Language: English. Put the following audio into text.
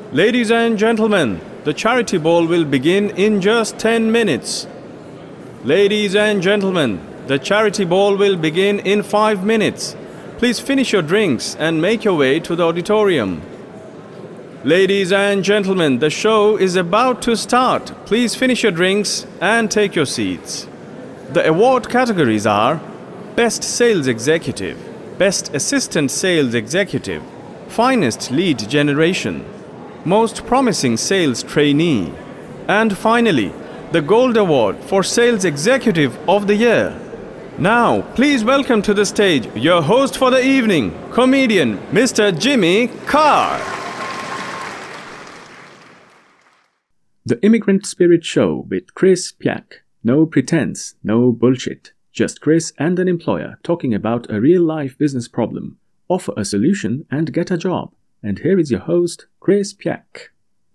Ladies and gentlemen, the charity ball will begin in just 10 minutes. Ladies and gentlemen, the charity ball will begin in 5 minutes. Please finish your drinks and make your way to the auditorium. Ladies and gentlemen, the show is about to start. Please finish your drinks and take your seats. The award categories are Best Sales Executive, Best Assistant Sales Executive, Finest Lead Generation, Most Promising Sales Trainee, and finally, the Gold Award for Sales Executive of the Year. Now, please welcome to the stage your host for the evening, comedian Mr. Jimmy Carr. The Immigrant Spirit Show with Chris Piak. No pretense, no bullshit. Just Chris and an employer talking about a real-life business problem. Offer a solution and get a job. And here is your host, Chris Piak.